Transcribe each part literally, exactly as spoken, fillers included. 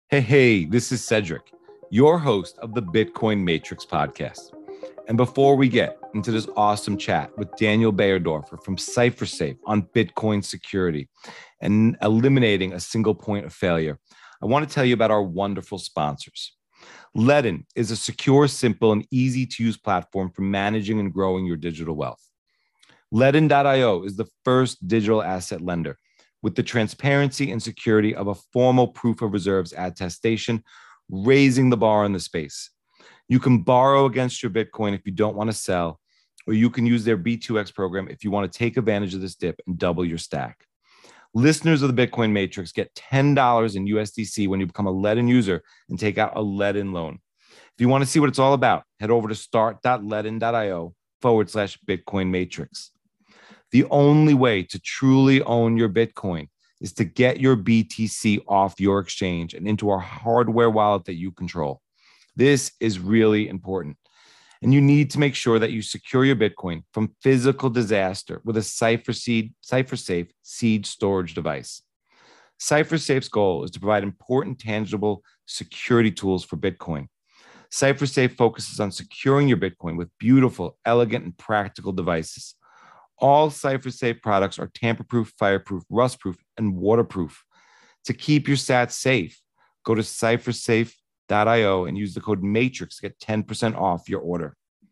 Hey, hey, this is Cedric, your host of the Bitcoin Matrix podcast. And before we get into this awesome chat with Daniel Bayerdorfer from CipherSafe on Bitcoin security and eliminating a single point of failure, I want to tell you about our wonderful sponsors. Ledn is a secure, simple, and easy-to-use platform for managing and growing your digital wealth. Ledn dot io is the first digital asset lender with the transparency and security of a formal proof of reserves attestation, raising the bar in the space. You can borrow against your Bitcoin if you don't want to sell, or you can use their B two X program if you want to take advantage of this dip and double your stack. Listeners of the Bitcoin Matrix get ten dollars in U S D C when you become a Ledn user and take out a Ledn loan. If you want to see what it's all about, head over to start dot ledn dot io forward slash Bitcoin Matrix. The only way to truly own your Bitcoin is to get your B T C off your exchange and into our hardware wallet that you control. This is really important. And you need to make sure that you secure your Bitcoin from physical disaster with a CipherSeed, CipherSafe seed storage device. CipherSafe's goal is to provide important, tangible security tools for Bitcoin. CipherSafe focuses on securing your Bitcoin with beautiful, elegant, and practical devices. All CipherSafe products are tamper-proof, fireproof, rust-proof, and waterproof. To keep your sats safe, go to cipher safe dot io and use the code MATRIX to get ten percent off your order.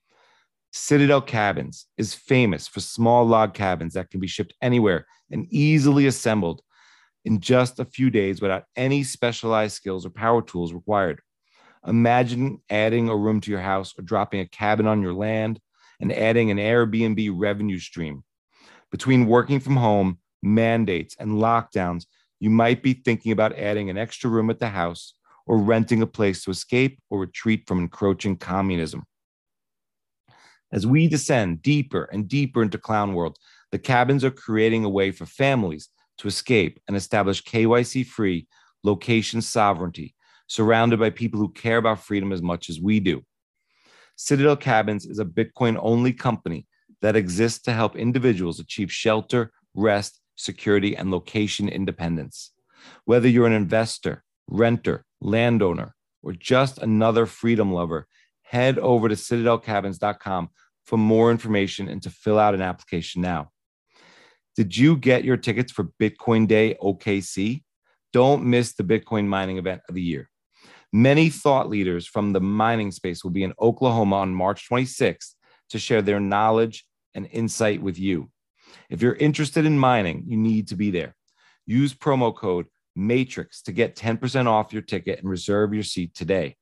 Citadel Cabins is famous for small log cabins that can be shipped anywhere and easily assembled in just a few days without any specialized skills or power tools required. Imagine adding a room to your house or dropping a cabin on your land and adding an Airbnb revenue stream. Between working from home, mandates, and lockdowns, you might be thinking about adding an extra room at the house or renting a place to escape or retreat from encroaching communism. As we descend deeper and deeper into clown world, the cabins are creating a way for families to escape and establish K Y C-free location sovereignty, surrounded by people who care about freedom as much as we do. Citadel Cabins is a Bitcoin-only company that exists to help individuals achieve shelter, rest, security, and location independence. Whether you're an investor, renter, landowner, or just another freedom lover, head over to citadel cabins dot com for more information and to fill out an application now. Did you get your tickets for Bitcoin Day O K C? Don't miss the Bitcoin mining event of the year. Many thought leaders from the mining space will be in Oklahoma on March twenty-sixth to share their knowledge and insight with you. If you're interested in mining, you need to be there. Use promo code MATRIX to get ten percent off your ticket and reserve your seat today.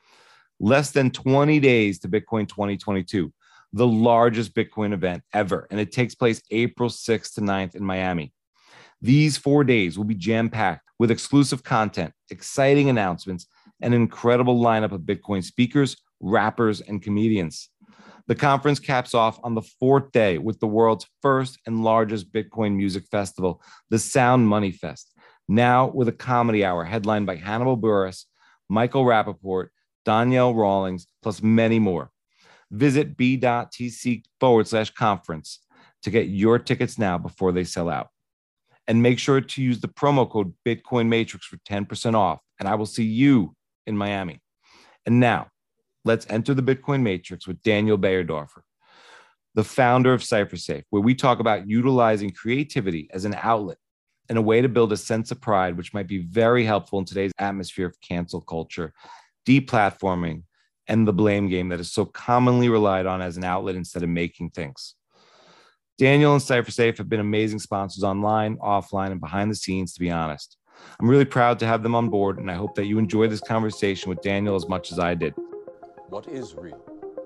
Less than twenty days to Bitcoin twenty twenty-two, the largest Bitcoin event ever, and it takes place April sixth to ninth in Miami. These four days will be jam-packed with exclusive content, exciting announcements, and an incredible lineup of Bitcoin speakers, rappers, and comedians. The conference caps off on the fourth day with the world's first and largest Bitcoin music festival, the Sound Money Fest, now with a comedy hour headlined by Hannibal Buress, Michael Rappaport, Danielle Rawlings, plus many more. Visit b.tc forward slash conference to get your tickets now before they sell out. And make sure to use the promo code Bitcoin Matrix for ten percent off, and I will see you in Miami. And now, let's enter the Bitcoin Matrix with Daniel Bayerdorfer, the founder of CipherSafe, where we talk about utilizing creativity as an outlet and a way to build a sense of pride, which might be very helpful in today's atmosphere of cancel culture, deplatforming, and the blame game that is so commonly relied on as an outlet instead of making things. Daniel and CipherSafe have been amazing sponsors online, offline, and behind the scenes, to be honest. I'm really proud to have them on board, and I hope that you enjoy this conversation with Daniel as much as I did. What is real?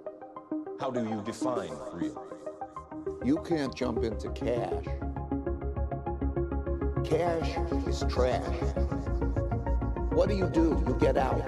How do you define real? You can't jump into cash. Cash is trash. What do you do? You get out.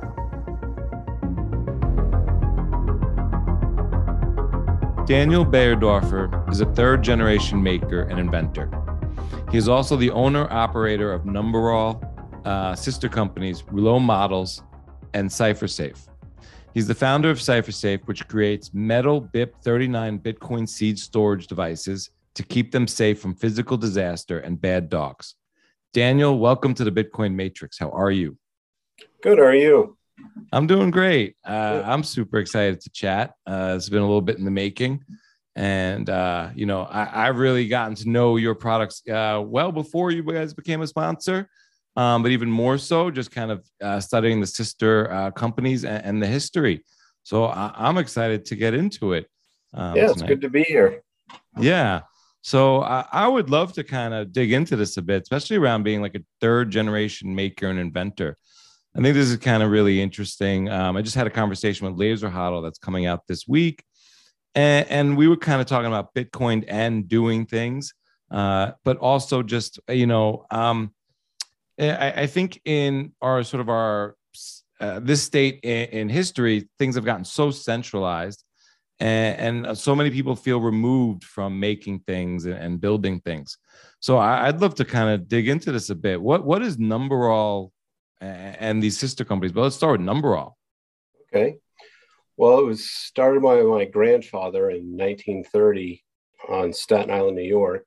Daniel Bayerdorfer is a third-generation maker and inventor. He is also the owner-operator of Numberall, uh, sister companies, Rouleau Models, and CipherSafe. He's the founder of CipherSafe, which creates metal B I P thirty-nine Bitcoin seed storage devices to keep them safe from physical disaster and bad dogs. Daniel, welcome to the Bitcoin Matrix. How are you? Good. How are you? I'm doing great. Uh, Good. I'm super excited to chat. Uh, it's been a little bit in the making. And, uh, you know, I, I really gotten to know your products uh, well before you guys became a sponsor, um, but even more so just kind of uh, studying the sister uh, companies and, and the history. So I, I'm excited to get into it um, Yeah, it's tonight. good to be here. Yeah. So I, I would love to kind of dig into this a bit, especially around being like a third generation maker and inventor. I think this is kind of really interesting. Um, I just had a conversation with Laser Hodl that's coming out this week, and, and we were kind of talking about Bitcoin and doing things, uh, but also just you know, um, I, I think in our sort of our uh, this state in, in history, things have gotten so centralized, and, and so many people feel removed from making things and, and building things. So I, I'd love to kind of dig into this a bit. What what is Numberall and these sister companies? But let's start with Numberall. Okay. Well, it was started by my grandfather in nineteen thirty on Staten Island, New York.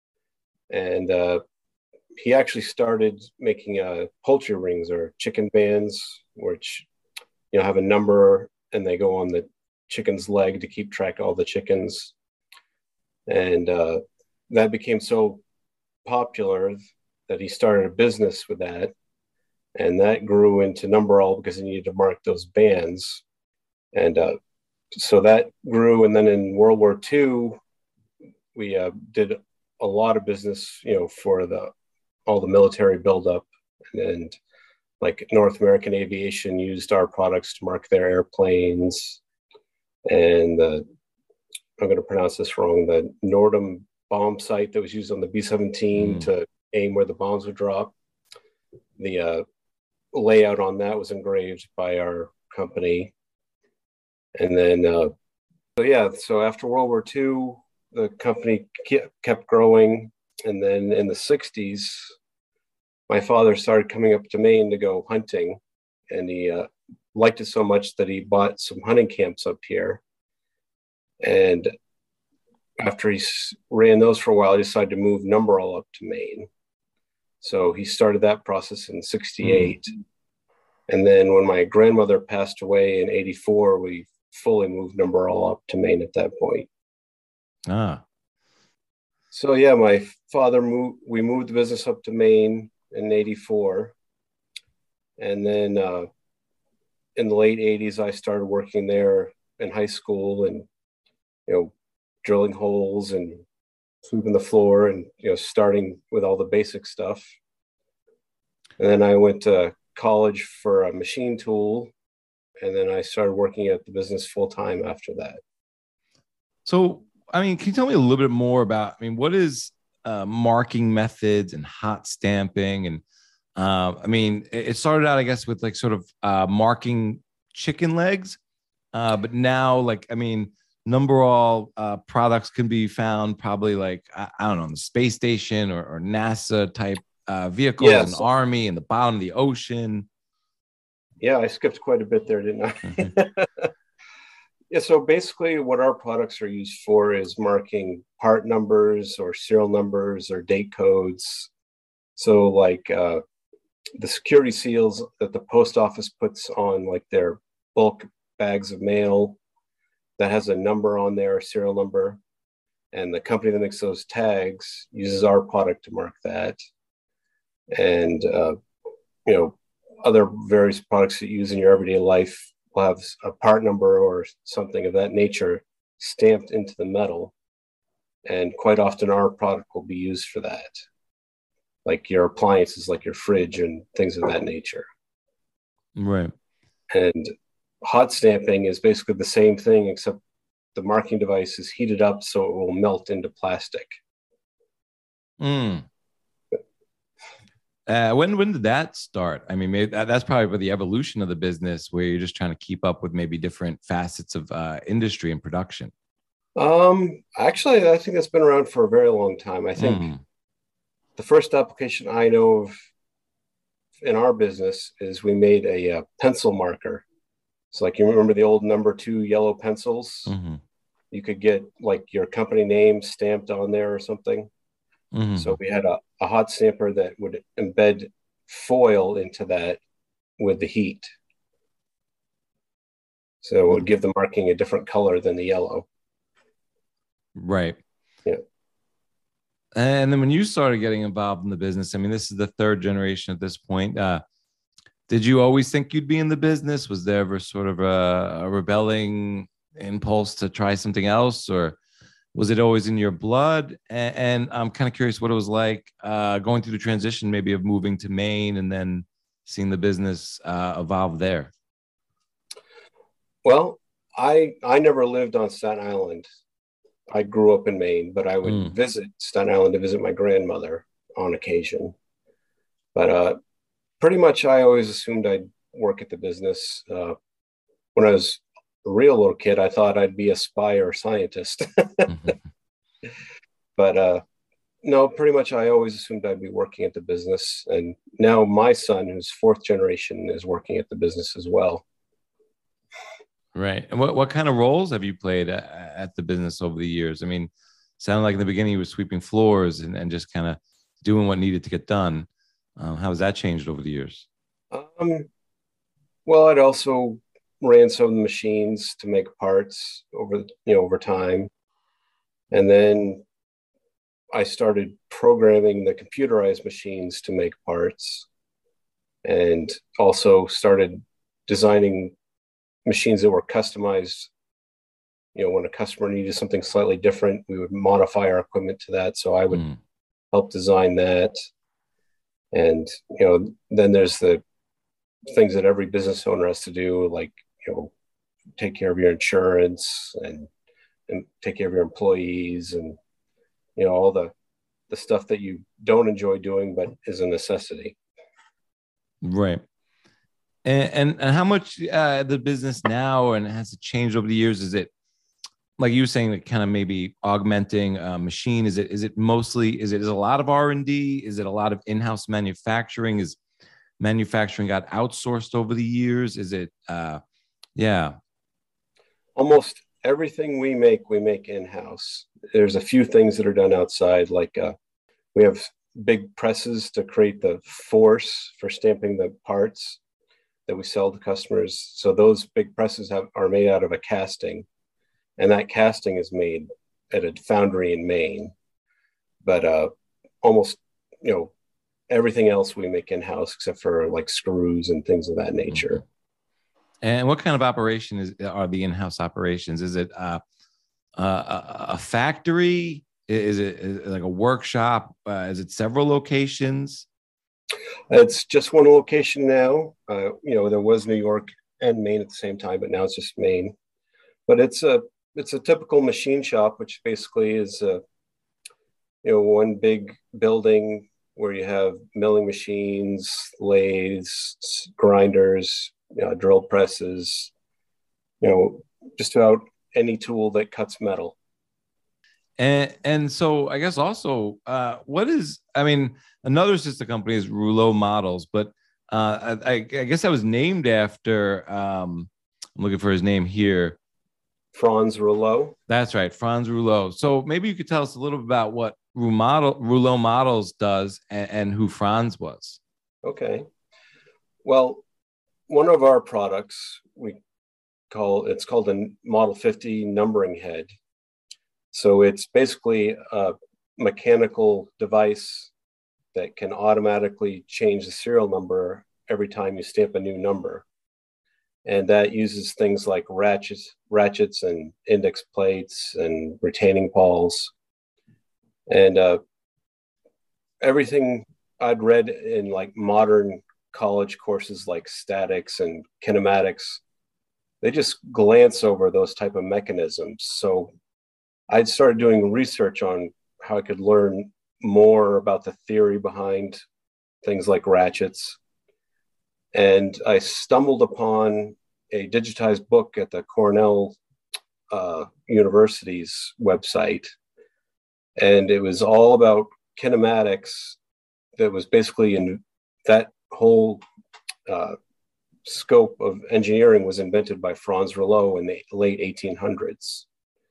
And uh, he actually started making uh, poultry rings or chicken bands, which, you know, have a number and they go on the chicken's leg to keep track of all the chickens. And uh, that became so popular that he started a business with that. And that grew into Numberall because he needed to mark those bands. And uh, so that grew. And then in World War Two, we uh, did a lot of business, you know, for the all the military buildup. And like North American Aviation used our products to mark their airplanes. And uh, I'm going to pronounce this wrong, the Nordum bomb sight that was used on the B seventeen mm. to aim where the bombs would drop. The uh, layout on that was engraved by our company. And then, uh, so yeah, so after World War Two, the company kept growing. And then in the sixties, my father started coming up to Maine to go hunting. And he uh, liked it so much that he bought some hunting camps up here. And after he ran those for a while, he decided to move Numberall up to Maine. So he started that process in sixty-eight. Mm. And then when my grandmother passed away in eighty-four, we fully moved Numberall up to Maine at that point. Ah. So yeah, my father moved, we moved the business up to Maine in eighty-four. And then uh, in the late eighties, I started working there in high school and, you know, drilling holes and sweeping the floor and, you know, starting with all the basic stuff. And then I went to college for a machine tool. And then I started working at the business full time after that. So, I mean, can you tell me a little bit more about, I mean, what is uh, marking methods and hot stamping? And uh, I mean, it started out, I guess, with like sort of uh, marking chicken legs. Uh, but now, like, I mean, Numberall uh, products can be found probably like, I, I don't know, on the space station or, or NASA type uh, vehicles, yes. And Army in the bottom of the ocean. Yeah, I skipped quite a bit there, didn't I? Mm-hmm. Yeah, so basically what our products are used for is marking part numbers or serial numbers or date codes. So like uh, the security seals that the post office puts on like their bulk bags of mail, that has a number on there, a serial number. And the company that makes those tags uses our product to mark that. And, uh, you know, other various products that you use in your everyday life will have a part number or something of that nature stamped into the metal. And quite often our product will be used for that, like your appliances, like your fridge and things of that nature. Right. And hot stamping is basically the same thing, except the marking device is heated up so it will melt into plastic. Mm. Uh, when when did that start? I mean, maybe that, that's probably the evolution of the business, where you're just trying to keep up with maybe different facets of uh, industry and production. Um, actually, I think that's been around for a very long time. I think mm. the first application I know of in our business is we made a, a pencil marker. So, like, you remember the old number two yellow pencils? Mm-hmm. You could get like your company name stamped on there or something. Mm-hmm. So we had a, a hot stamper that would embed foil into that with the heat. So it would give the marking a different color than the yellow. Right. Yeah. And then when you started getting involved in the business, I mean, this is the third generation at this point. Uh, did you always think you'd be in the business? Was there ever sort of a, a rebelling impulse to try something else, or was it always in your blood? And, and I'm kind of curious what it was like uh, going through the transition, maybe of moving to Maine and then seeing the business uh, evolve there. Well, I I never lived on Staten Island. I grew up in Maine, but I would Mm. visit Staten Island to visit my grandmother on occasion. But uh, pretty much, I always assumed I'd work at the business. Uh, when I was a real little kid, I thought I'd be a spy or a scientist. But uh, no, pretty much, I always assumed I'd be working at the business. And now my son, who's fourth generation, is working at the business as well. Right. And what, what kind of roles have you played at, at the business over the years? I mean, sounded like in the beginning you were sweeping floors and, and just kind of doing what needed to get done. Um, how has that changed over the years? Um, well, I'd also ran some of the machines to make parts over, you know, over time. And then I started programming the computerized machines to make parts, and also started designing machines that were customized. You know, when a customer needed something slightly different, we would modify our equipment to that. So I would Mm. help design that. And, you know, then there's the things that every business owner has to do, like, you know, take care of your insurance and, and take care of your employees and, you know, all the, the stuff that you don't enjoy doing, but is a necessity. Right. And, and, and how much uh, the business now, and has it changed over the years? Is it, like you were saying, that kind of maybe augmenting a machine? Is it, is it mostly, is it is a lot of R and D? Is it a lot of in-house manufacturing? Is manufacturing got outsourced over the years? Is it, uh, yeah. Almost everything we make, we make in-house. There's a few things that are done outside, like uh, we have big presses to create the force for stamping the parts that we sell to customers. So those big presses have, are made out of a casting, and that casting is made at a foundry in Maine. But uh, almost, you know, everything else we make in-house except for like screws and things of that nature. Mm-hmm. And what kind of operation is are the in-house operations? Is it uh, uh, a, a factory? Is it, is it like a workshop? Uh, is it several locations? It's just one location now. Uh, you know, there was New York and Maine at the same time, but now it's just Maine. But it's a it's a typical machine shop, which basically is a, you know, one big building where you have milling machines, lathes, grinders, you know, drill presses, you know, just about any tool that cuts metal. And and so I guess also, uh, what is, I mean, another sister company is Rouleau Models, but uh, I, I guess that was named after, um, I'm looking for his name here. Franz Rouleau. That's right, Franz Rouleau. So maybe you could tell us a little bit about what Rouleau Models does and, and who Franz was. Okay. Well, one of our products, we call, it's called a Model fifty numbering head. So it's basically a mechanical device that can automatically change the serial number every time you stamp a new number. And that uses things like ratchets, ratchets and index plates and retaining pawls. And uh, everything I'd read in like modern college courses like statics and kinematics, they just glance over those type of mechanisms. So I'd started doing research on how I could learn more about the theory behind things like ratchets. And I stumbled upon a digitized book at the Cornell uh, University's website. And it was all about kinematics. That was basically in that whole uh, scope of engineering was invented by Franz Rouleau in the late eighteen hundreds.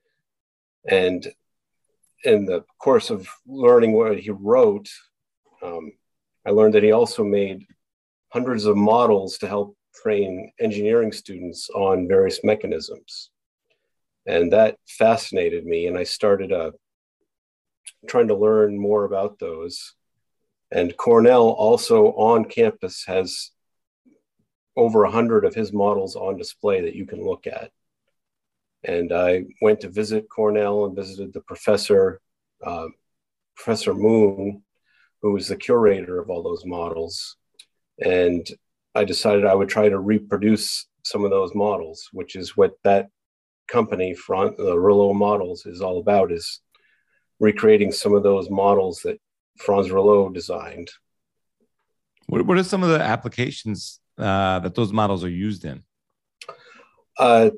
And in the course of learning what he wrote, um, I learned that he also made hundreds of models to help train engineering students on various mechanisms. And that fascinated me. And I started uh, trying to learn more about those. And Cornell also on campus has over a hundred of his models on display that you can look at. And I went to visit Cornell and visited the professor, uh, Professor Moon, who was the curator of all those models. And I decided I would try to reproduce some of those models, which is what that company, Front, the Rouleau Models, is all about, is recreating some of those models that Franz Rouleau designed. What, what are some of the applications uh, that those models are used in? Uh,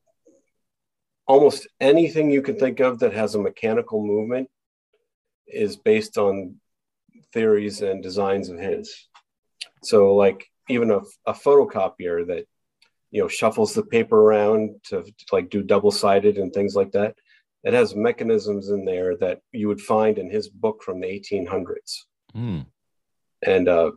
almost anything you can think of that has a mechanical movement is based on theories and designs of his. So like even a, a photocopier that, you know, shuffles the paper around to, to like do double-sided and things like that. It has mechanisms in there that you would find in his book from the eighteen hundreds. Mm. And uh,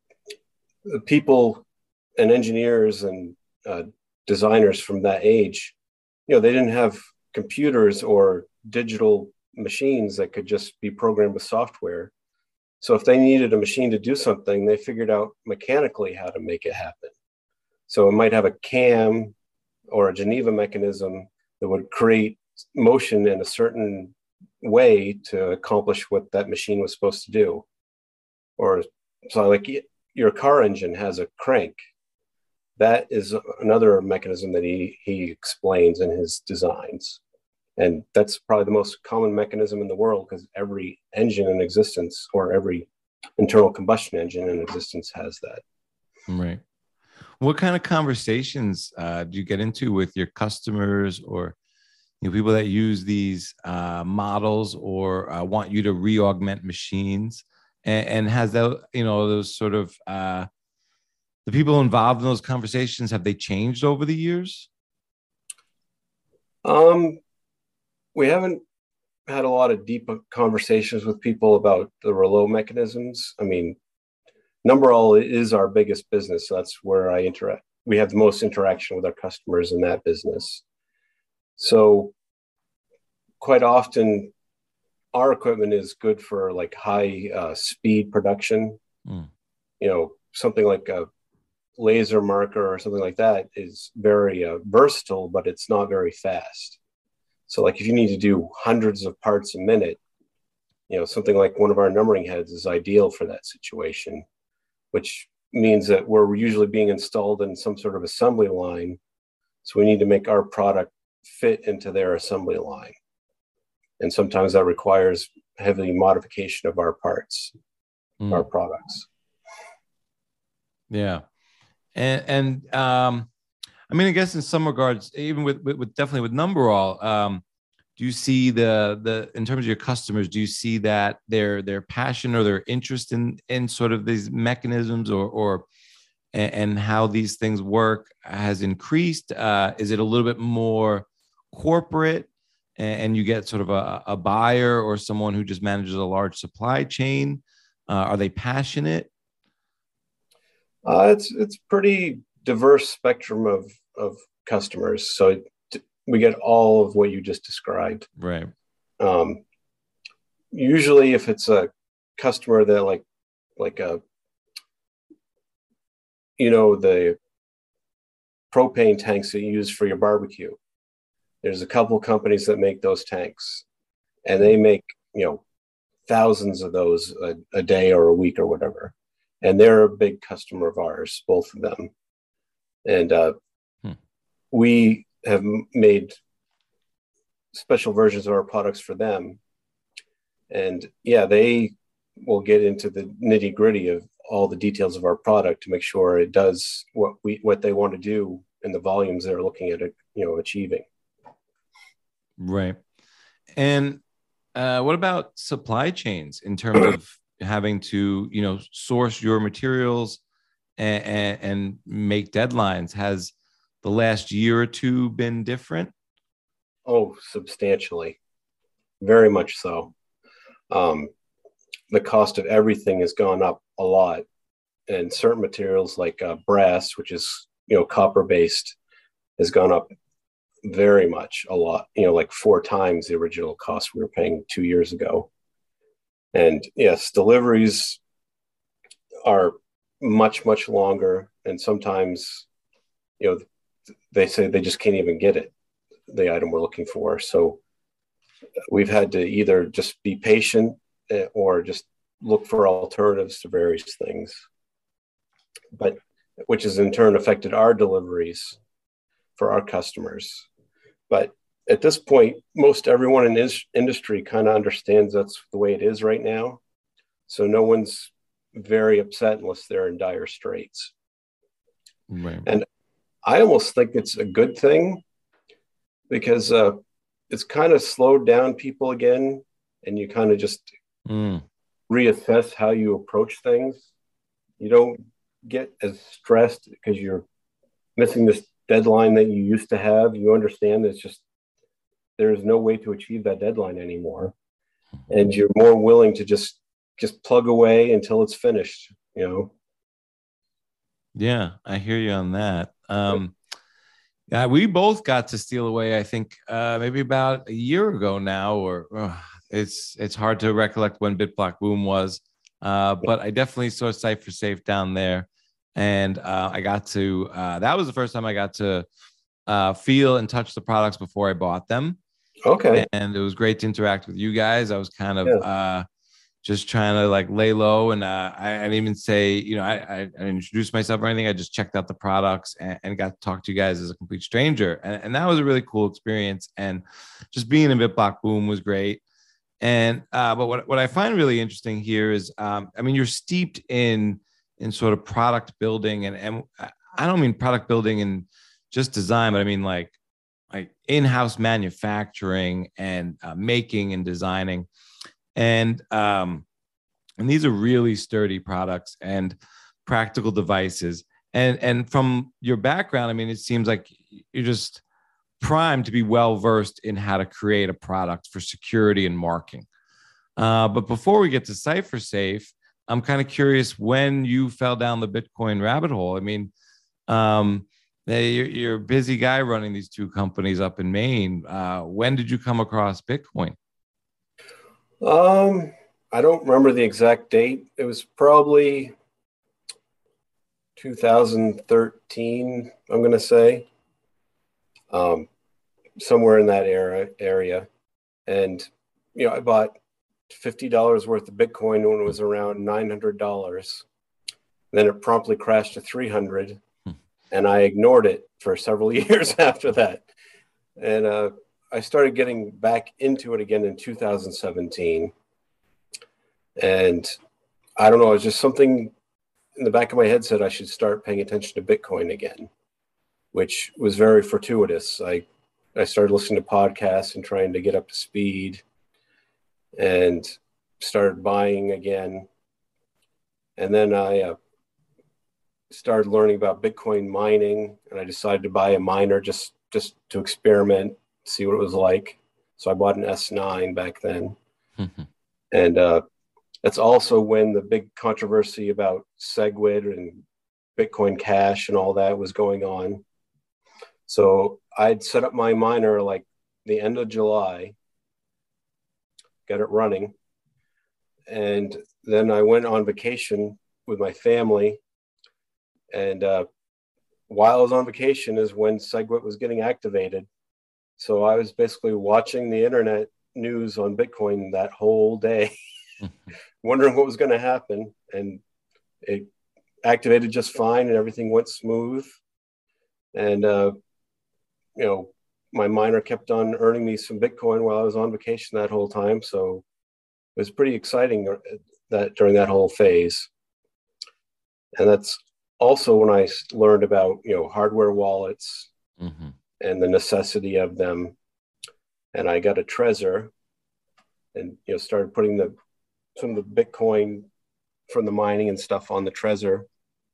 people and engineers and uh, designers from that age, you know, they didn't have computers or digital machines that could just be programmed with software. So if they needed a machine to do something, they figured out mechanically how to make it happen. So it might have a cam or a Geneva mechanism that would create motion in a certain way to accomplish what that machine was supposed to do. Or so like your car engine has a crank. That is another mechanism that he, he explains in his designs. And that's probably the most common mechanism in the world because every engine in existence or every internal combustion engine in existence has that. Right. What kind of conversations uh, do you get into with your customers or you know, people that use these uh, models or uh, want you to re-augment machines? And, and has that, you know, those sort of uh, the people involved in those conversations, have they changed over the years? Um, we haven't had a lot of deep conversations with people about the Rouleau mechanisms. I mean, Numberall is our biggest business. So that's where I interact. We have the most interaction with our customers in that business. So quite often our equipment is good for like high uh, speed production. Mm. You know, something like a laser marker or something like that is very uh, versatile, but it's not very fast. So like if you need to do hundreds of parts a minute, you know, something like one of our numbering heads is ideal for that situation, which means that we're usually being installed in some sort of assembly line. So we need to make our product fit into their assembly line. And sometimes that requires heavy modification of our parts, mm. our products. Yeah. And, and um, I mean, I guess in some regards, even with, with, with definitely with Numberall, um, do you see the, the, in terms of your customers, do you see that their, their passion or their interest in, in sort of these mechanisms or, or, and, and how these things work has increased? Uh, is it a little bit more corporate and, and you get sort of a, a buyer or someone who just manages a large supply chain? Uh, are they passionate? Uh, it's, it's pretty diverse spectrum of, of customers. So it, we get all of what you just described. Right. Um, usually if it's a customer that like, like a, you know, the propane tanks that you use for your barbecue, there's a couple of companies that make those tanks and they make, you know, thousands of those a, a day or a week or whatever. And they're a big customer of ours, both of them. And uh, hmm. we have made special versions of our products for them. And yeah, they will get into the nitty gritty of all the details of our product to make sure it does what we, what they want to do in the volumes they're looking at, it, you know, achieving. Right. And uh, what about supply chains in terms of having to, you know, source your materials and, and, and make deadlines? Has the last year or two been different? Oh, substantially. Very much so. Um, the cost of everything has gone up a lot. and certain materials like uh, brass, which is, you know, copper based, has gone up very much, a lot, you know, like four times the original cost we were paying two years ago. And yes, deliveries are much, much longer. And sometimes, you know, they say they just can't even get it, the item we're looking for. So we've had to either just be patient or just look for alternatives to various things, but which has in turn affected our deliveries for our customers. But at this point, most everyone in this industry kind of understands that's the way it is right now. So no one's very upset unless they're in dire straits. Right. And I almost think it's a good thing because uh, it's kind of slowed down people again, and you kind of just Mm. reassess how you approach things. You don't get as stressed because you're missing this deadline that you used to have. You understand it's just there's no way to achieve that deadline anymore, and you're more willing to just just plug away until it's finished, you know. Yeah, I hear you on that. Um, yeah, we both got to Steal Away, I think, uh, maybe about a year ago now, or uh, it's it's hard to recollect when BitBlock Boom was, uh, but I definitely saw Cypher Safe down there, and uh, I got to. Uh, that was the first time I got to uh, feel and touch the products before I bought them. Okay. And it was great to interact with you guys. I was kind of. Yeah. Uh, just trying to like lay low. And uh, I, I didn't even say, you know, I, I, I didn't introduce myself or anything. I just checked out the products and, and got to talk to you guys as a complete stranger. And, and that was a really cool experience. And just being in BitBlock Boom was great. And, uh, but what, what I find really interesting here is, um, I mean, you're steeped in, in sort of product building, and, and I don't mean product building and just design, but I mean like, like in-house manufacturing and uh, making and designing. And um, and these are really sturdy products and practical devices. And and from your background, I mean, it seems like you're just primed to be well versed in how to create a product for security and marking. Uh, but before we get to Cypher Safe, I'm kind of curious when you fell down the Bitcoin rabbit hole. I mean, um, you're, you're a busy guy running these two companies up in Maine. Uh, when did you come across Bitcoin? Um, I don't remember the exact date. It was probably two thousand thirteen, I'm going to say, um, somewhere in that era area. And, you know, I bought fifty dollars worth of Bitcoin when it was around nine hundred dollars. Then it promptly crashed to three hundred dollars, hmm. and I ignored it for several years after that. And, uh, I started getting back into it again in two thousand seventeen. And I don't know, it was just something in the back of my head said I should start paying attention to Bitcoin again, which was very fortuitous. I, I started listening to podcasts and trying to get up to speed and started buying again. And then I uh, started learning about Bitcoin mining, and I decided to buy a miner just, just to experiment, see what it was like. So I bought an S nine back then. Mm-hmm. And uh, that's also when the big controversy about SegWit and Bitcoin Cash and all that was going on. So I'd set up my miner like the end of July, got it running. And then I went on vacation with my family. And uh, while I was on vacation is when SegWit was getting activated. So I was basically watching the internet news on Bitcoin that whole day, wondering what was going to happen. And it activated just fine and everything went smooth. And, uh, you know, my miner kept on earning me some Bitcoin while I was on vacation that whole time. So it was pretty exciting that during that whole phase. And that's also when I learned about, you know, hardware wallets. Mm-hmm. And the necessity of them. And I got a Trezor and, you know, started putting the some of the Bitcoin from the mining and stuff on the Trezor.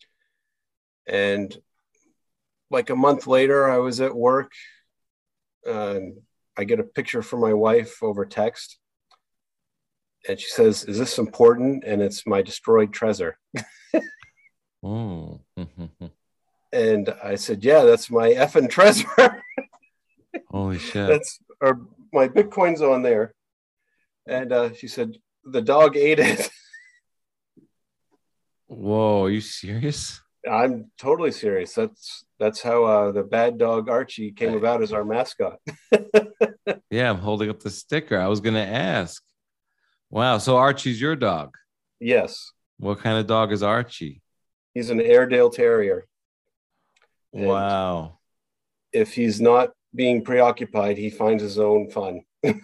And like a month later, I was at work. Uh, I get a picture from my wife over text. And she says, "Is this important?" And it's my destroyed Trezor. Oh. And I said, yeah, that's my effing Trezor. Holy shit. That's or my Bitcoin's on there. And uh, she said, the dog ate it. Whoa, are you serious? I'm totally serious. That's that's how uh, the bad dog Archie came about as our mascot. Yeah, I'm holding up the sticker. I was gonna ask. Wow, so Archie's your dog. Yes, What kind of dog is Archie? he's an Airedale Terrier. And Wow. if he's not being preoccupied, he finds his own fun.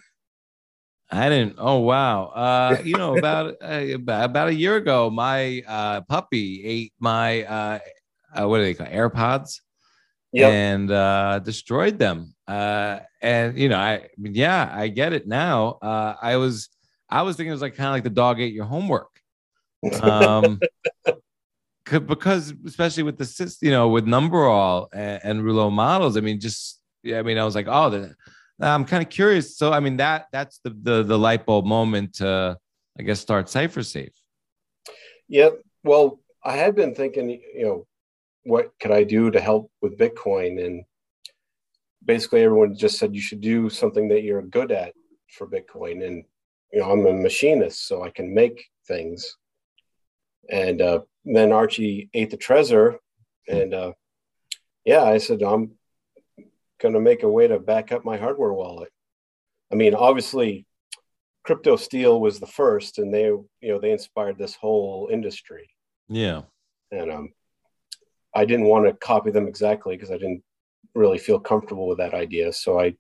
I didn't. Oh wow. Uh, you know, about uh, about about a year ago, my uh puppy ate my uh, uh what do they call AirPods Yep. and uh destroyed them. Uh, and you know, I, I mean, yeah, I get it now. Uh, I was I was thinking it was like kind of like the dog ate your homework. Um, c- because especially with the sys- you know, with Numberall and, and Rouleau models, I mean, just yeah, I mean, I was like, oh, the, I'm kind of curious. So, I mean, that that's the the the light bulb moment to, I guess, start CipherSafe. Yep. Well, I had been thinking, you know, what could I do to help with Bitcoin? And basically, everyone just said you should do something that you're good at for Bitcoin. And you know, I'm a machinist, so I can make things. And uh, then Archie ate the Trezor, and uh, yeah, I said I'm going to make a way to back up my hardware wallet. I mean, obviously, Crypto Steel was the first, and they, you know, they inspired this whole industry. Yeah. And um, I didn't want to copy them exactly because I didn't really feel comfortable with that idea. So I,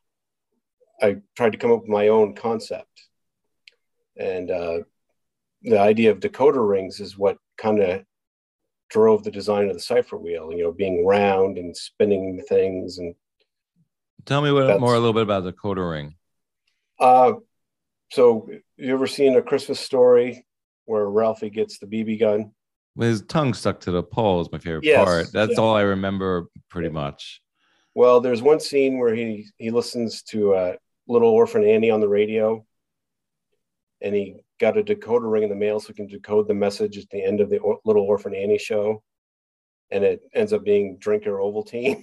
I tried to come up with my own concept, and uh, the idea of decoder rings is what kind of drove the design of the cipher wheel. You know, being round and spinning things, and Tell me what more a that's. little bit about the Coda Ring. Uh, so you ever seen A Christmas Story where Ralphie gets the B B gun? His tongue stuck to the pole is my favorite part. Yes. That's Yeah. all I remember pretty much. Well, there's one scene where he he listens to uh, Little Orphan Annie on the radio, and he got a decoder ring in the mail so he can decode the message at the end of the or- Little Orphan Annie show, and it ends up being Drinker Ovaltine.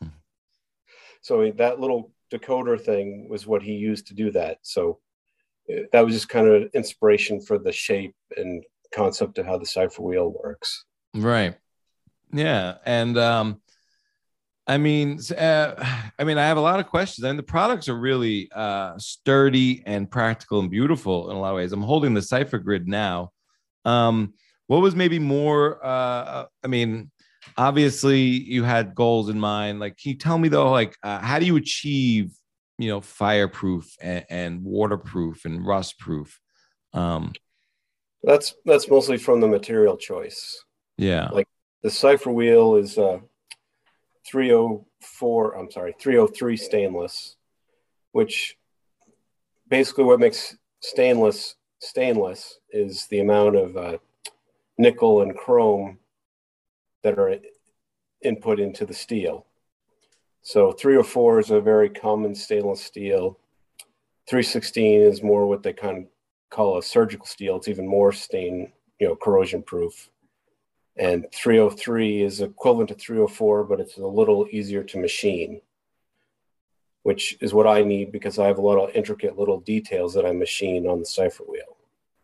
So he, that little decoder thing was what he used to do that. So uh, that was just kind of inspiration for the shape and concept of how the cipher wheel works. Right. Yeah. And um, I mean, uh, I mean, I have a lot of questions. I mean, the products are really uh, sturdy and practical and beautiful in a lot of ways. I'm holding the Cipher Grid now. Um, what was maybe more? Uh, I mean, obviously, you had goals in mind. Like, can you tell me though, like, uh, how do you achieve, you know, fireproof and, and waterproof and rust proof? Um, That's that's mostly from the material choice. yeah. Like the cipher wheel is uh, three oh four. I'm sorry, three oh three stainless, which basically what makes stainless stainless is the amount of uh, nickel and chrome that are input into the steel. So three oh four is a very common stainless steel. three sixteen is more what they kind of call a surgical steel. It's even more stain, you know, corrosion proof. And three oh three is equivalent to three oh four, but it's a little easier to machine, which is what I need because I have a lot of intricate little details that I machine on the cipher wheel.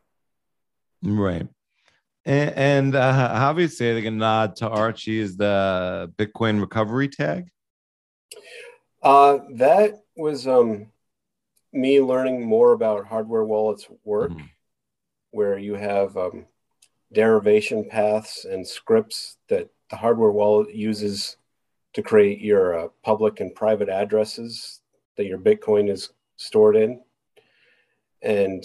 Right. And, and uh, obviously, I think a nod to Archie is the Bitcoin recovery tag. Uh, that was um, me learning more about hardware wallets work, mm-hmm. where you have um, derivation paths and scripts that the hardware wallet uses to create your uh, public and private addresses that your Bitcoin is stored in. And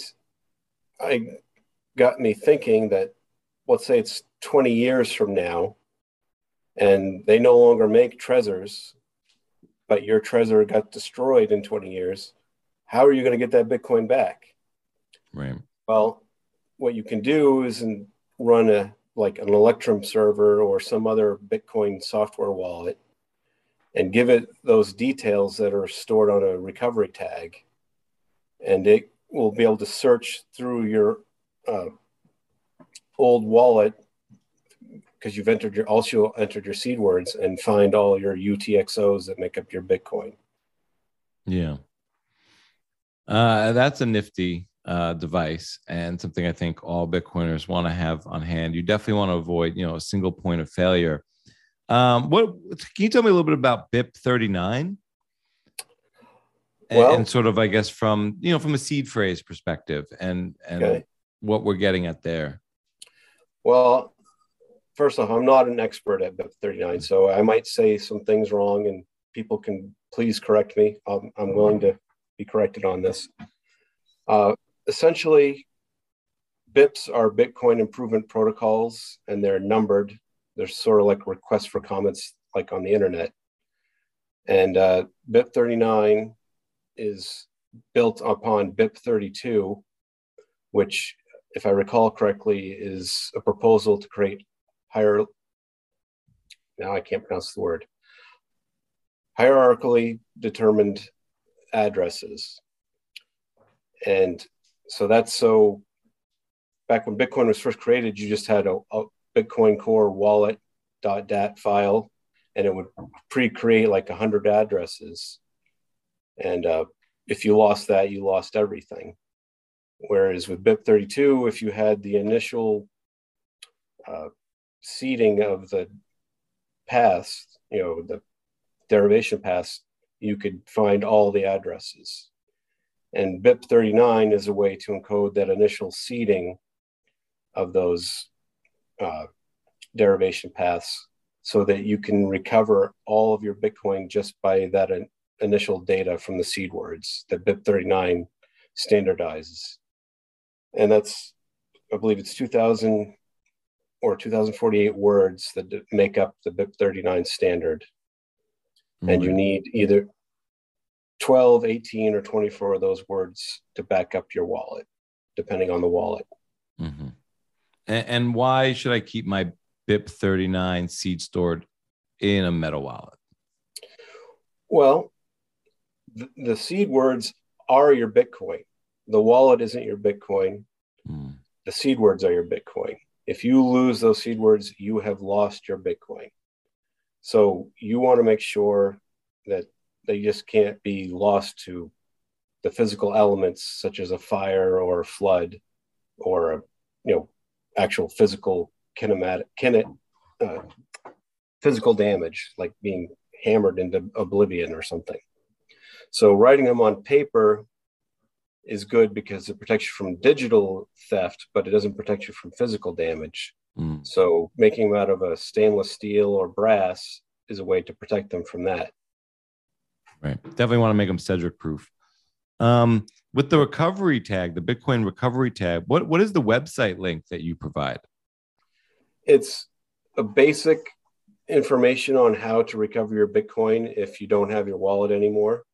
I got me thinking that, let's say it's twenty years from now, and they no longer make Trezors, but your Trezor got destroyed in twenty years. How are you going to get that Bitcoin back? Right. Well, what you can do is in, run a like an Electrum server or some other Bitcoin software wallet and give it those details that are stored on a recovery tag. And it will be able to search through your uh, old wallet because you've entered your also entered your seed words and find all your U T X Os that make up your Bitcoin. Yeah. Uh, that's a nifty uh, device and something I think all Bitcoiners want to have on hand. You definitely want to avoid, you know, a single point of failure. Um, what can you tell me a little bit about B I P thirty-nine? And, Well, and sort of, I guess, from, you know, from a seed phrase perspective and, and okay. what we're getting at there. Well, first off, I'm not an expert at B I P thirty-nine, so I might say some things wrong and people can please correct me. I'm, I'm willing to be corrected on this. Uh, essentially, B I Ps are Bitcoin improvement protocols, and they're numbered. They're sort of like requests for comments, like on the internet. And uh, B I P thirty-nine is built upon B I P thirty-two, which, if I recall correctly, is a proposal to create higher, now I can't pronounce the word, hierarchically determined addresses. And so that's so, back when Bitcoin was first created, you just had a, a Bitcoin Core wallet.dat file, and it would pre-create like one hundred addresses. And uh, if you lost that, you lost everything. Whereas with B I P thirty-two, if you had the initial uh, seeding of the paths, you know, the derivation paths, you could find all the addresses. And B I P thirty-nine is a way to encode that initial seeding of those uh, derivation paths so that you can recover all of your Bitcoin just by that in, initial data from the seed words that B I P thirty-nine standardizes. And that's, I believe it's two thousand or two thousand forty-eight words that make up the B I P thirty-nine standard. Mm-hmm. And you need either twelve, eighteen, or twenty-four of those words to back up your wallet, depending on the wallet. Mm-hmm. And, and why should I keep my B I P thirty-nine seed stored in a Meta wallet? Well, the, the seed words are your Bitcoin. The wallet isn't your Bitcoin. Mm. The seed words are your Bitcoin. If you lose those seed words, you have lost your Bitcoin. So you want to make sure that they just can't be lost to the physical elements, such as a fire or a flood, or a, you know, actual physical kinematic, kinet, uh, physical damage, like being hammered into oblivion or something. So writing them on paper is good because it protects you from digital theft, but it doesn't protect you from physical damage. Mm. So making them out of a stainless steel or brass is a way to protect them from that. Right. Definitely want to make them Cedric proof. Um, with the recovery tag, the Bitcoin recovery tag, what, what is the website link that you provide? It's a basic information on how to recover your Bitcoin if you don't have your wallet anymore.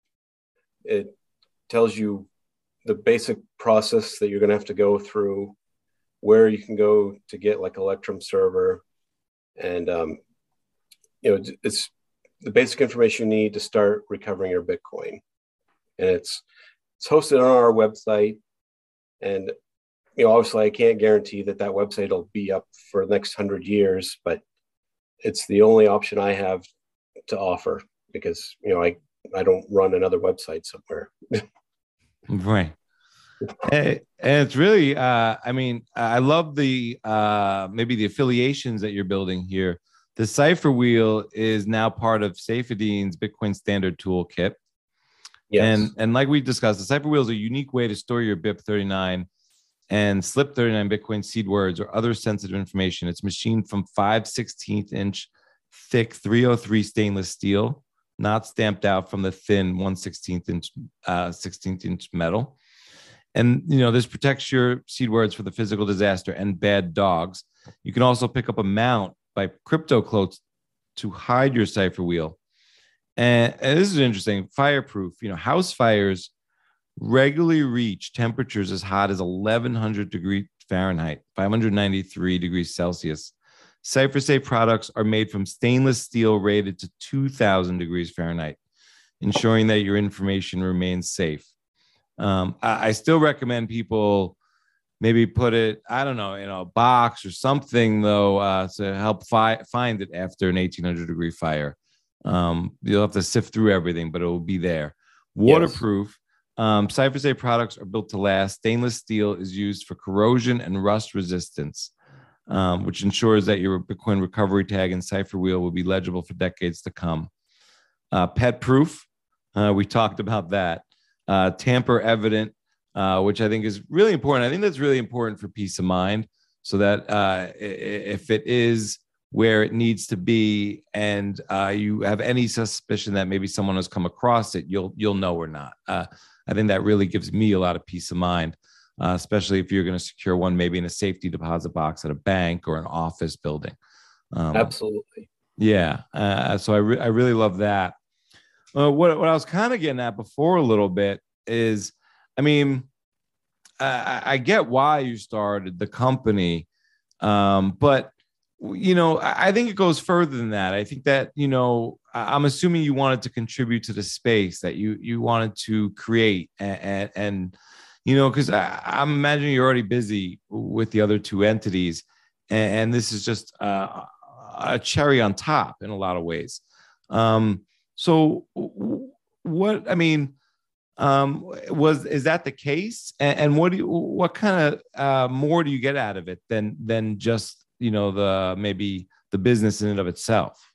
It tells you the basic process that you're going to have to go through, where you can go to get like Electrum server. And, um, you know, it's the basic information you need to start recovering your Bitcoin. And it's, it's hosted on our website. And, you know, obviously I can't guarantee that that website will be up for the next hundred years, but it's the only option I have to offer because, you know, I, I don't run another website somewhere. Right. And it's really, uh, I mean, I love the, uh, maybe the affiliations that you're building here. The Cipher Wheel is now part of Saifedean's Bitcoin Standard Toolkit. Yes. And, and like we discussed, the Cipher Wheel is a unique way to store your B I P thirty-nine and slip thirty-nine Bitcoin seed words or other sensitive information. It's machined from five sixteenth inch thick three oh three stainless steel, not stamped out from the thin one sixteenth inch, uh, sixteenth inch metal. And, you know, this protects your seed words for the physical disaster and bad dogs. You can also pick up a mount by CryptoCloaks to hide your Cipher Wheel. And, and this is interesting, fireproof. You know, house fires regularly reach temperatures as hot as eleven hundred degrees Fahrenheit, five hundred ninety-three degrees Celsius. CipherSafe products are made from stainless steel rated to two thousand degrees Fahrenheit, ensuring that your information remains safe. Um, I, I still recommend people maybe put it, I don't know, in a box or something, though, uh, to help fi- find it after an eighteen hundred degree fire. Um, you'll have to sift through everything, but it will be there. Waterproof. Um, CypherSafe products are built to last. Stainless steel is used for corrosion and rust resistance, um, which ensures that your Bitcoin recovery tag and cipher wheel will be legible for decades to come. Uh, pet proof. Uh, we talked about that. Uh, tamper evident, uh, which I think is really important. I think that's really important for peace of mind, so that uh, if it is where it needs to be, and uh, you have any suspicion that maybe someone has come across it, you'll you'll know or not. Uh, I think that really gives me a lot of peace of mind, uh, especially if you're going to secure one maybe in a safety deposit box at a bank or an office building. Um, Absolutely. Yeah. Uh, so I re- I really love that. Uh, what what I was kind of getting at before a little bit is, I mean, I, I get why you started the company, um, but you know, I think it goes further than that. I think that, you know, I'm assuming you wanted to contribute to the space that you you wanted to create, and, and, and you know, because I'm imagining you're already busy with the other two entities, and, and this is just uh, a cherry on top in a lot of ways. Um, so, what I mean, um, was is that the case? And, and what do you, what kind of uh, more do you get out of it than than just, you know, the maybe the business in and of itself?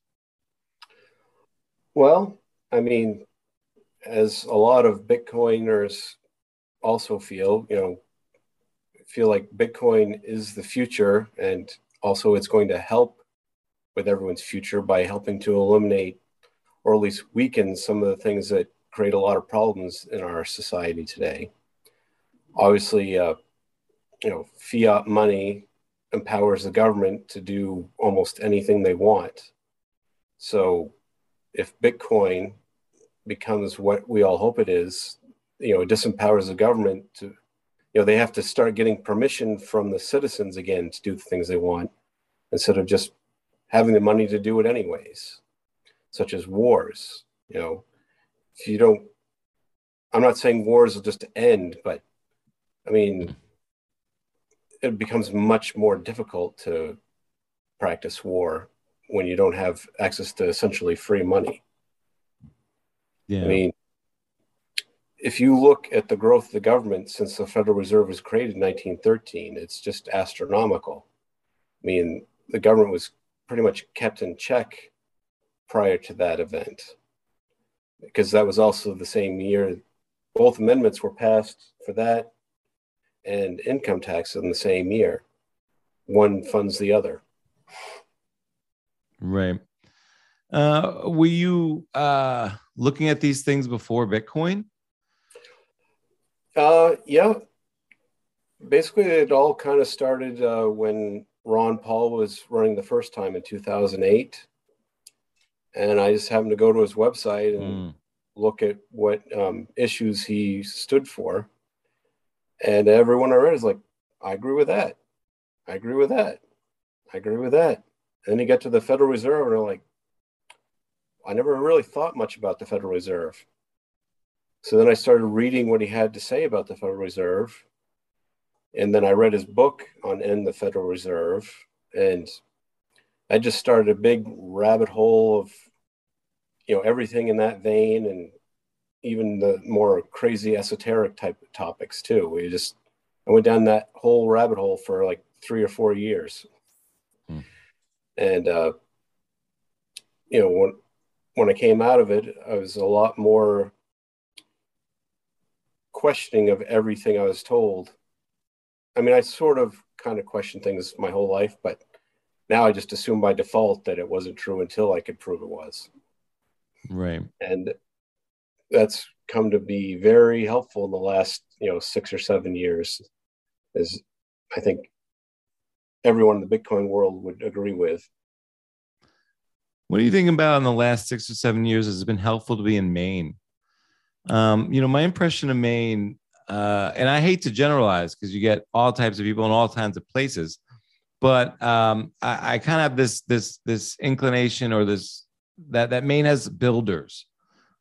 Well, I mean, as a lot of Bitcoiners also feel, you know, feel like Bitcoin is the future, and also it's going to help with everyone's future by helping to eliminate, or at least weaken, some of the things that create a lot of problems in our society today. Obviously, uh, you know, fiat money empowers the government to do almost anything they want. So if Bitcoin becomes what we all hope it is, you know, it disempowers the government to, you know, they have to start getting permission from the citizens again to do the things they want, instead of just having the money to do it anyways, such as wars. You know, if you don't, I'm not saying wars will just end, but I mean, it becomes much more difficult to practice war when you don't have access to essentially free money. Yeah. I mean, if you look at the growth of the government since the Federal Reserve was created in nineteen thirteen, it's just astronomical. I mean, the government was pretty much kept in check prior to that event, because that was also the same year both amendments were passed for that and income tax in the same year. One funds the other. Right. Uh, were you uh, looking at these things before Bitcoin? Uh, yeah. Basically, it all kind of started uh, when Ron Paul was running the first time in two thousand eight. And I just happened to go to his website and mm. look at what um, issues he stood for. And everyone I read is like, I agree with that. I agree with that. I agree with that. And then you get to the Federal Reserve and they're like, I never really thought much about the Federal Reserve. So then I started reading what he had to say about the Federal Reserve. And then I read his book on End the Federal Reserve. And I just started a big rabbit hole of, you know, everything in that vein, and even the more crazy esoteric type of topics too. We just, I went down that whole rabbit hole for like three or four years. Hmm. And, uh, you know, when, when I came out of it, I was a lot more questioning of everything I was told. I mean, I sort of kind of questioned things my whole life, but now I just assume by default that it wasn't true until I could prove it was. Right. And that's come to be very helpful in the last, you know, six or seven years, as I think everyone in the Bitcoin world would agree with. What do you think about in the last six or seven years has it been helpful to be in Maine? Um, you know, my impression of Maine, uh, and I hate to generalize because you get all types of people in all kinds of places, but um, I, I kind of have this this this inclination, or this that that Maine has builders.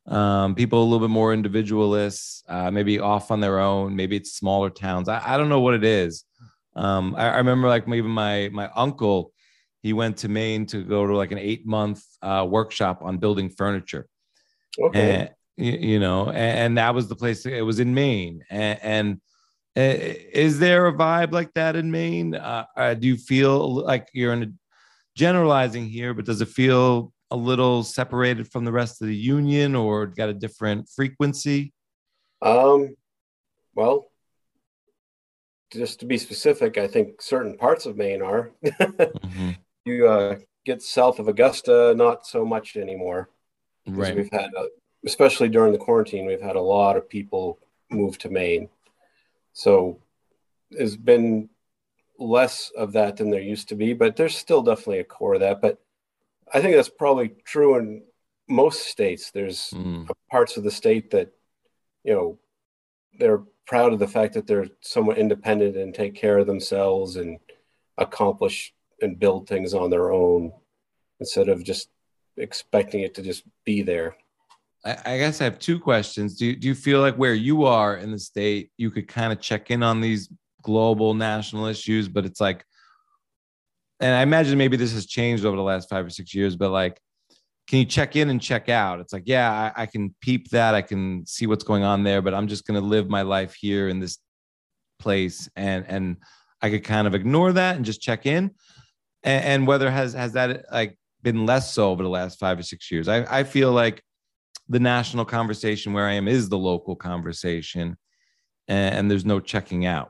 Um, people a little bit more individualists, uh, maybe off on their own. Maybe it's smaller towns. I, I don't know what it is. Um, I, I remember like even my my uncle, he went to Maine to go to like an eight month uh, workshop on building furniture. Okay. And you, you know, and, and that was the place. It was in Maine. And, and uh, is there a vibe like that in Maine? Uh, uh, do you feel like you're in a, generalizing here, but does it feel a little separated from the rest of the union, or got a different frequency? Um, well, just to be specific, I think certain parts of Maine are. Mm-hmm. You uh, get south of Augusta, not so much anymore. Because Right. we've had, a, especially during the quarantine, we've had a lot of people move to Maine. So there's been less of that than there used to be, but there's still definitely a core of that. But I think that's probably true in most states. There's Mm. parts of the state that, you know, they're proud of the fact that they're somewhat independent and take care of themselves and accomplish and build things on their own instead of just expecting it to just be there. I, I guess I have two questions. Do you, do you feel like where you are in the state, you could kind of check in on these global national issues, but it's like, and I imagine maybe this has changed over the last five or six years, but like, can you check in and check out? It's like, yeah, I, I can peep that. I can see what's going on there, but I'm just going to live my life here in this place. And, and I could kind of ignore that and just check in. And, and whether has, has that like been less so over the last five or six years? I, I feel like the national conversation where I am is the local conversation, and, and there's no checking out.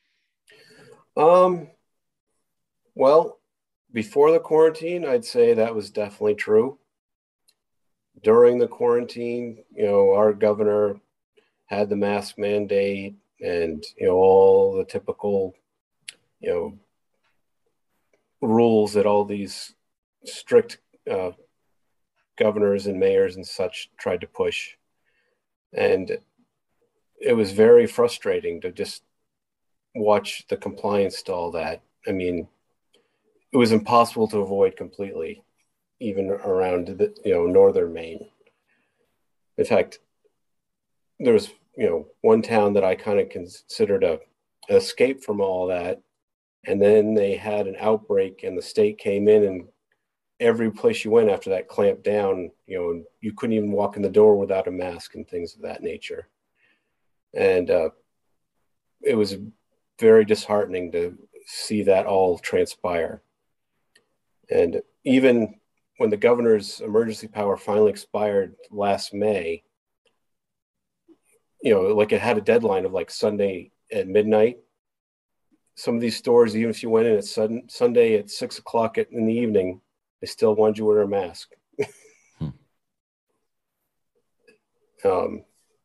Um, well, before the quarantine, I'd say that was definitely true. During the quarantine, you know, our governor had the mask mandate and, you know, all the typical, you know, rules that all these strict uh, governors and mayors and such tried to push. And it was very frustrating to just watch the compliance to all that. I mean, it was impossible to avoid completely, even around the, you know, northern Maine. In fact, there was, you know, one town that I kind of considered a an escape from all that, and then they had an outbreak, and the state came in, and every place you went after that clamped down. You know, you couldn't even walk in the door without a mask and things of that nature. And uh, it was very disheartening to see that all transpire. And even when the governor's emergency power finally expired last May, you know, like it had a deadline of like Sunday at midnight. Some of these stores, even if you went in at sudden, Sunday at six o'clock in the evening, they still wanted you to wear a mask. Hmm. Um,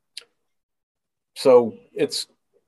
so it's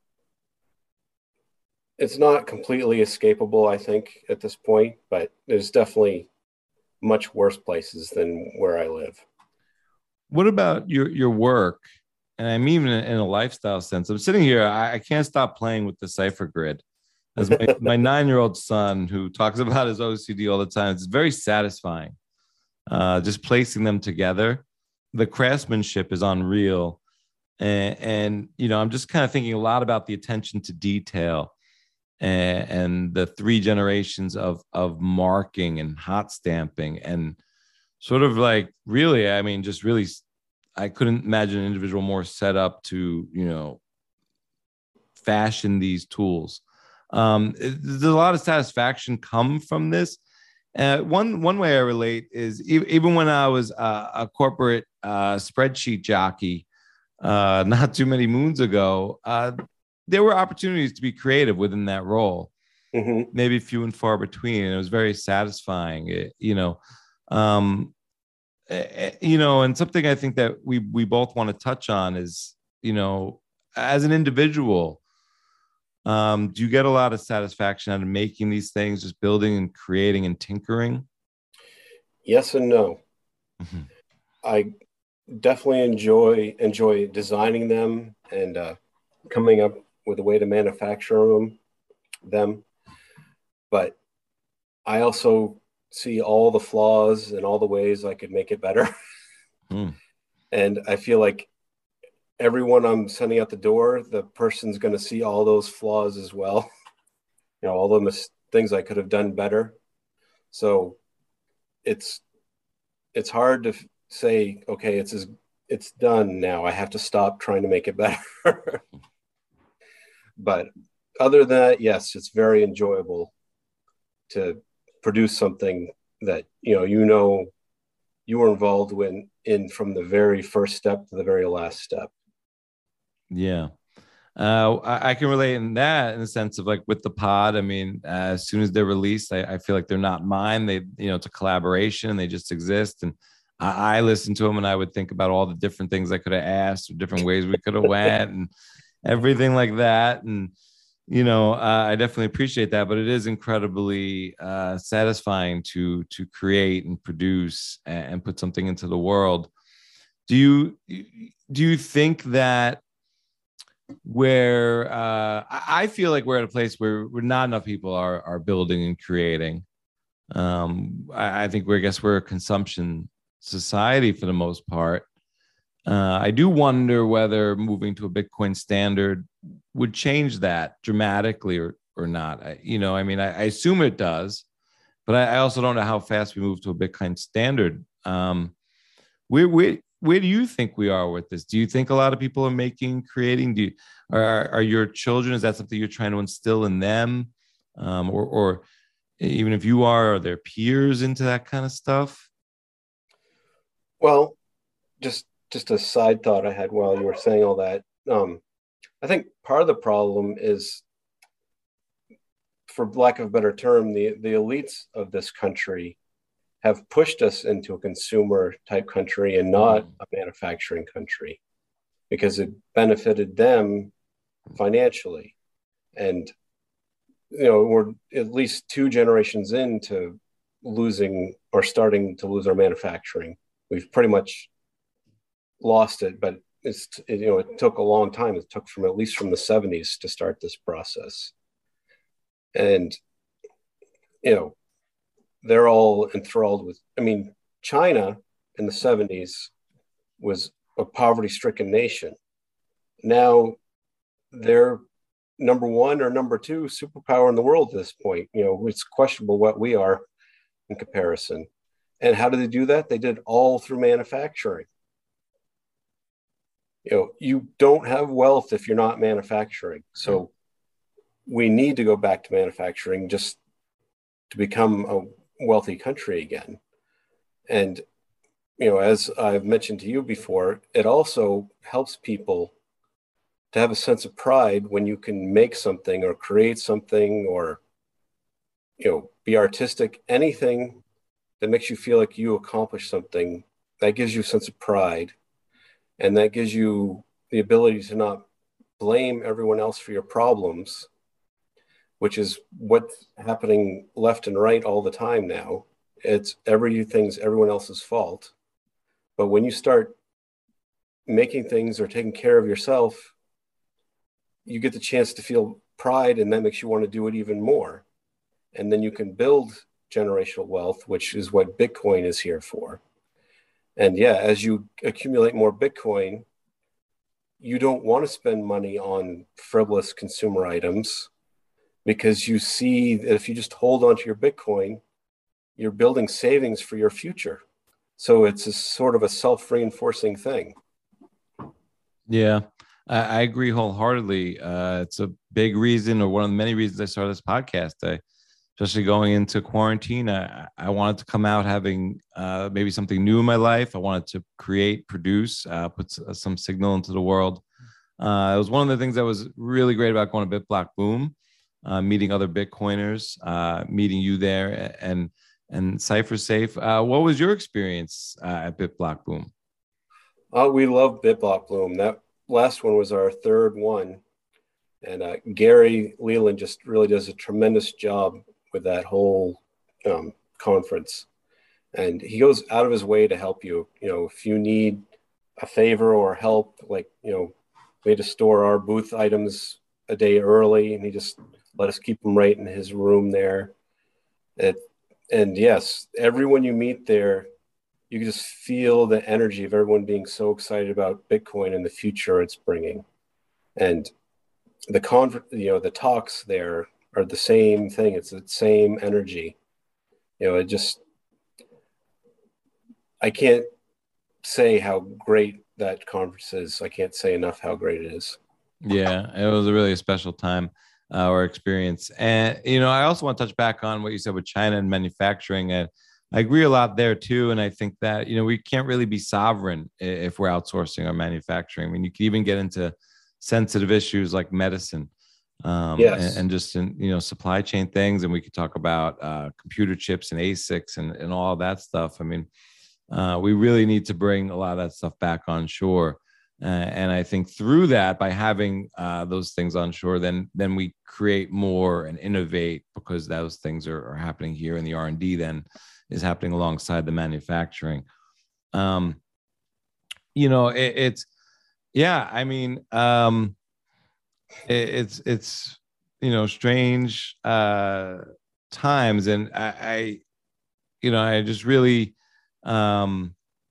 it's not completely escapable, I think, at this point, but there's definitely much worse places than where I live. What about your your work? And I'm even in a lifestyle sense. I'm sitting here, I, I can't stop playing with the cipher grid. As my, my nine-year-old son, who talks about his O C D all the time, it's very satisfying. Uh, just placing them together. The craftsmanship is unreal. And, and you know, I'm just kind of thinking a lot about the attention to detail and, and the three generations of, of marking and hot stamping and sort of like really, I mean, just really, I couldn't imagine an individual more set up to, you know, fashion these tools. Um, it, there's a lot of satisfaction come from this. Uh, one one way I relate is e- even when I was uh, a corporate uh, spreadsheet jockey, uh, not too many moons ago, uh, there were opportunities to be creative within that role. Mm-hmm. Maybe few and far between, and it was very satisfying. It, you know, um, eh, you know, and something I think that we we both want to touch on is, you know, as an individual. Um, do you get a lot of satisfaction out of making these things, just building and creating and tinkering? Yes and no. Mm-hmm. I definitely enjoy enjoy designing them and uh, coming up with a way to manufacture them. Them, but I also see all the flaws and all the ways I could make it better. Mm. And I feel like everyone I'm sending out the door, the person's going to see all those flaws as well. You know, all the mis- things I could have done better. So it's it's hard to f- say, okay, it's as, it's done now. I have to stop trying to make it better. But other than that, yes, it's very enjoyable to produce something that you know you know you were involved in in from the very first step to the very last step. Yeah. Uh, I, I can relate in that in the sense of like with the pod. I mean, uh, as soon as they're released, I, I feel like they're not mine. They, you know, it's a collaboration and they just exist. And I, I listen to them and I would think about all the different things I could have asked or different ways we could have went and everything like that. And, you know, uh, I definitely appreciate that, but it is incredibly uh, satisfying to, to create and produce and, and put something into the world. Do you, do you think that, where uh, I feel like we're at a place where, where not enough people are are building and creating. Um, I, I think we're I guess we're a consumption society for the most part. Uh, I do wonder whether moving to a Bitcoin standard would change that dramatically or or not. I, you know, I mean, I, I assume it does, but I, I also don't know how fast we move to a Bitcoin standard. Um, where where where do you think we are with this? Do you think a lot of people are making, creating? Do you, are are your children? Is that something you're trying to instill in them, um, or or even if you are, are there peers into that kind of stuff? Well, just just a side thought I had while you were saying all that. Um, I think part of the problem is, for lack of a better term, the the elites of this country have pushed us into a consumer type country and not Mm. a manufacturing country because it benefited them financially. And, you know, we're at least two generations into losing or starting to lose our manufacturing. We've pretty much lost it, but it's, it, you know, it took a long time. It took from at least from the seventies to start this process. And, you know, they're all enthralled with, I mean, China in the seventies was a poverty stricken nation. Now they're number one or number two superpower in the world at this point. You know, it's questionable what we are in comparison. And how do they do that? They did all through manufacturing. You know, you don't have wealth if you're not manufacturing. So we need to go back to manufacturing just to become a wealthy country again. And, you know, as I've mentioned to you before, it also helps people to have a sense of pride when you can make something or create something or, you know, be artistic, anything that makes you feel like you accomplished something, that gives you a sense of pride. And that gives you the ability to not blame everyone else for your problems, which is what's happening left and right all the time now. It's everything's everyone else's fault. But when you start making things or taking care of yourself, you get the chance to feel pride, and that makes you want to do it even more. And then you can build generational wealth, which is what Bitcoin is here for. And yeah, as you accumulate more Bitcoin, you don't want to spend money on frivolous consumer items because you see that if you just hold on to your Bitcoin, you're building savings for your future. So it's a sort of a self-reinforcing thing. Yeah, I, I agree wholeheartedly. Uh, it's a big reason, or one of the many reasons I started this podcast. I, especially going into quarantine, I, I wanted to come out having uh, maybe something new in my life. I wanted to create, produce, uh, put s- some signal into the world. Uh, it was one of the things that was really great about going to BitBlock Boom, uh, meeting other Bitcoiners, uh, meeting you there, and and CipherSafe. Uh, what was your experience uh, at BitBlock Boom? Uh, we love BitBlock Bloom. That last one was our third one. And uh, Gary Leland just really does a tremendous job with that whole um, conference. And he goes out of his way to help you. You know, if you need a favor or help, like, you know, we had to store our booth items a day early, and he just let us keep them right in his room there. It, and yes, everyone you meet there, you can just feel the energy of everyone being so excited about Bitcoin and the future it's bringing. And the con, you know, the talks there are the same thing. It's the same energy. You know, it just, I can't say how great that conference is. I can't say enough how great it is. Yeah, it was a really special time uh, or experience. And, you know, I also want to touch back on what you said with China and manufacturing. And I agree a lot there too. And I think that, you know, we can't really be sovereign if we're outsourcing our manufacturing. I mean, you can even get into sensitive issues like medicine um, yes. and, and just in, you know, supply chain things. And we could talk about uh, computer chips and A SICs and, and all that stuff. I mean, uh, we really need to bring a lot of that stuff back on shore. Uh, and I think through that, by having uh, those things on shore, then then we create more and innovate, because those things are, are happening here, and the R and D then is happening alongside the manufacturing. Um, you know, it, it's yeah. I mean, um, it, it's it's you know strange uh, times, and I, I you know I just really. Um,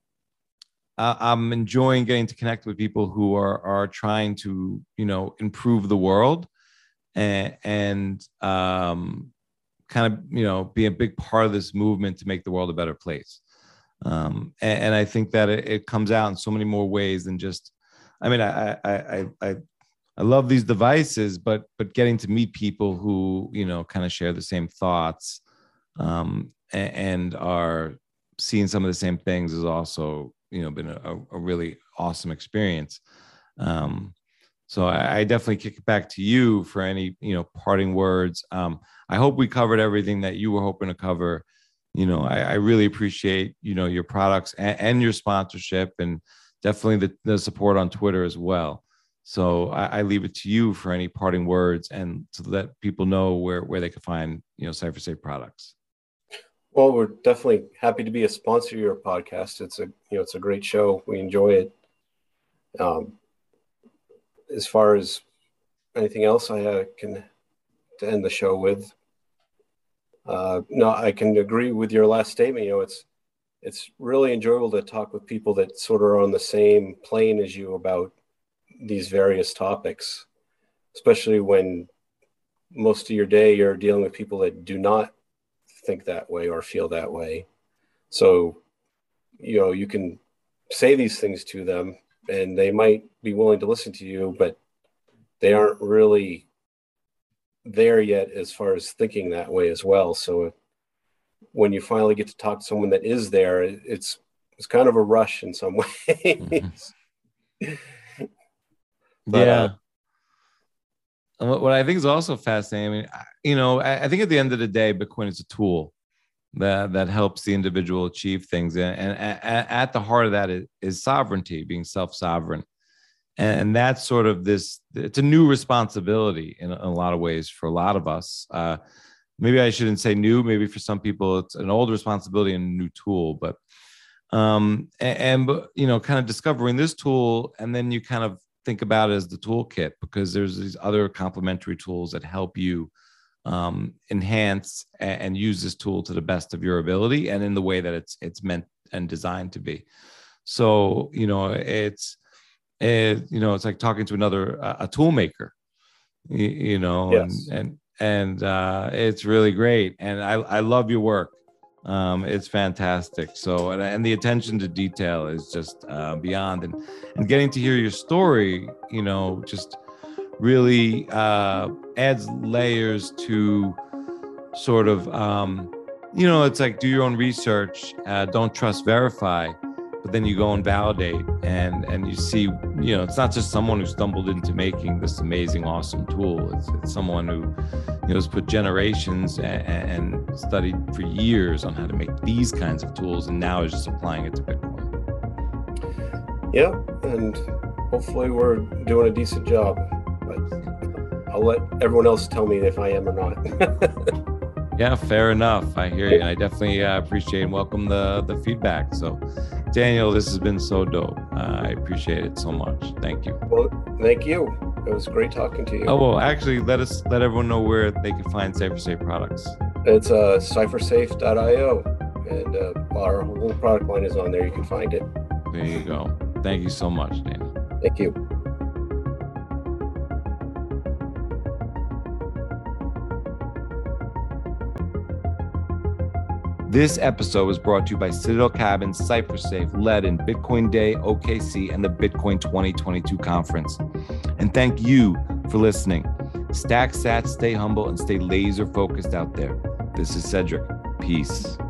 I'm enjoying getting to connect with people who are are trying to, you know, improve the world and, and um, kind of, you know, be a big part of this movement to make the world a better place. Um, and, and I think that it, it comes out in so many more ways than just, I mean, I, I, I, I, I love these devices, but, but getting to meet people who, you know, kind of share the same thoughts um, and, and are seeing some of the same things is also, you know, been a, a really awesome experience. Um, so I, I definitely kick it back to you for any, you know, parting words. Um, I hope we covered everything that you were hoping to cover. You know, I, I really appreciate, you know, your products and, and your sponsorship, and definitely the, the support on Twitter as well. So I, I leave it to you for any parting words and to let people know where, where they can find, you know, CipherSafe products. Well, we're definitely happy to be a sponsor of your podcast. It's a, you know, it's a great show. We enjoy it. Um, as far as anything else I uh, can to end the show with, uh, no, I can agree with your last statement. You know, it's it's really enjoyable to talk with people that sort of are on the same plane as you about these various topics, especially when most of your day you're dealing with people that do not think that way or feel that way. So, you know, you can say these things to them and they might be willing to listen to you, but they aren't really there yet as far as thinking that way as well. So when you finally get to talk to someone that is there, it's it's kind of a rush in some ways. But, yeah. uh, And what I think is also fascinating, I mean, you know, I, I think at the end of the day, Bitcoin is a tool that that helps the individual achieve things. And, and at, at the heart of that is, is sovereignty, being self-sovereign. And that's sort of this, it's a new responsibility in a, in a lot of ways for a lot of us. Uh, maybe I shouldn't say new, maybe for some people it's an old responsibility and a new tool, but, um, and, and, you know, kind of discovering this tool, and then you kind of think about it as the toolkit, because there's these other complementary tools that help you um, enhance and, and use this tool to the best of your ability and in the way that it's it's meant and designed to be. So, you know, it's it, you know, it's like talking to another uh, a tool maker, you, you know, yes. and and and uh, it's really great. And I I love your work. Um, it's fantastic. So, and, and the attention to detail is just uh, beyond, and, and getting to hear your story, you know, just really uh, adds layers to sort of, um, you know, it's like do your own research, uh, don't trust, verify, but then you go and validate, and and you see, you know, it's not just someone who stumbled into making this amazing, awesome tool. It's, it's someone who, you know, has put generations and, and studied for years on how to make these kinds of tools, and now is just applying it to Bitcoin. Yeah, and hopefully we're doing a decent job, but I'll let everyone else tell me if I am or not. Yeah, fair enough. I hear you. And I definitely uh, appreciate and welcome the, the feedback. So, Daniel, this has been so dope. Uh, I appreciate it so much. Thank you. Well, thank you. It was great talking to you. Oh, well, actually, let us let everyone know where they can find CipherSafe products. It's uh, ciphersafe dot io. and uh, our whole product line is on there. You can find it. There you go. Thank you so much, Daniel. Thank you. This episode was brought to you by Citadel Cabins, CipherSafe, led in Bitcoin Day, O K C, and the Bitcoin twenty twenty-two conference. And thank you for listening. Stack sats, stay humble, and stay laser focused out there. This is Cedric. Peace.